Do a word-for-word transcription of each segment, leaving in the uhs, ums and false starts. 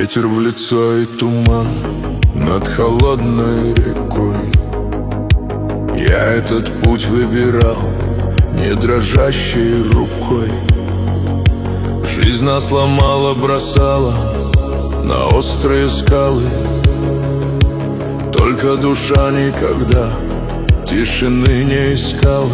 Ветер в лицо и туман над холодной рекой. Я этот путь выбирал не дрожащей рукой. Жизнь нас ломала, бросала на острые скалы. Только душа никогда тишины не искала.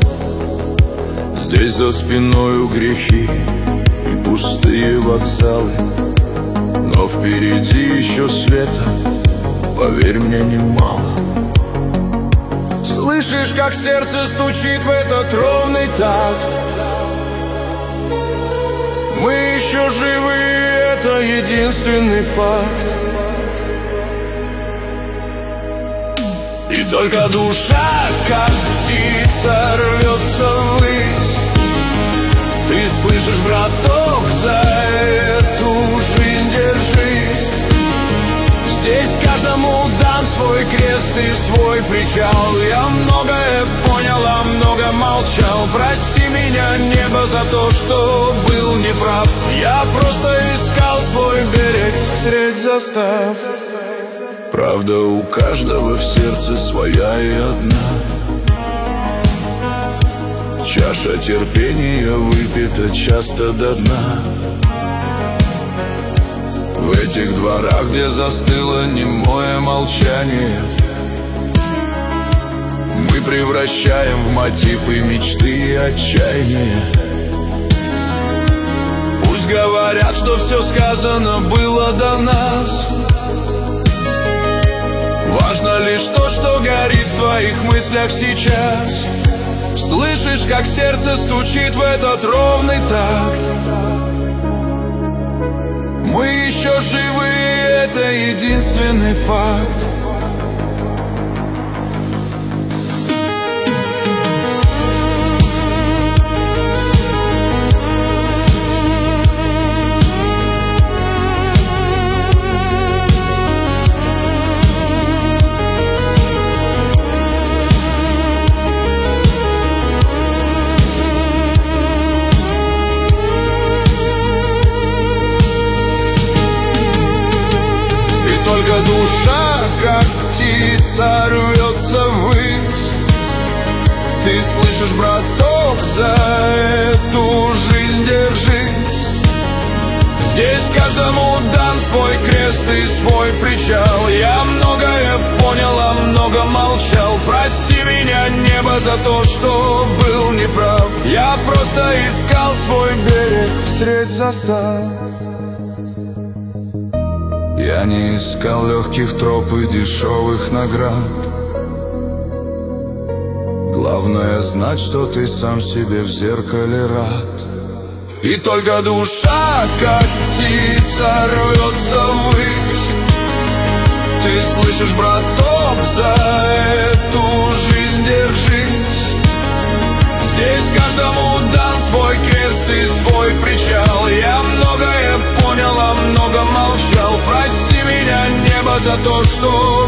Здесь за спиною грехи и пустые вокзалы, но впереди еще света, поверь мне, немало. Слышишь, как сердце стучит в этот ровный такт? Мы еще живы, это единственный факт. И только душа, как птица, рвется ввысь. Ты слышишь, браток, за эту жизнь держись. Здесь каждому дан свой крест и свой причал. Я многое понял, а много молчал. Прости меня, небо, за то, что был неправ. Я просто искал свой берег средь застав. Правда у каждого в сердце своя и одна. Чаша терпения выпита часто до дна. В этих дворах, где застыло немое молчание, мы превращаем в мотив и мечты, и отчаяние. Пусть говорят, что все сказано было до нас. Важно лишь то, что горит в твоих мыслях сейчас. Слышишь, как сердце стучит в этот ровный такт? Мы еще живы, это единственный факт. Только душа, как птица, рвется ввысь. Ты слышишь, браток, за эту жизнь держись. Здесь каждому дан свой крест и свой причал. Я многое понял, а много молчал. Прости меня, небо, за то, что был неправ. Я просто искал свой берег средь застав. Я не искал легких троп и дешевых наград. Главное знать, что ты сам себе в зеркале рад. И только душа, как птица, рвется ввысь. Ты слышишь, браток, за эту жизнь держись. Здесь каждому дан свой крест и свой причал. Я многое понял, а много молчал. Прости меня, небо, за то, что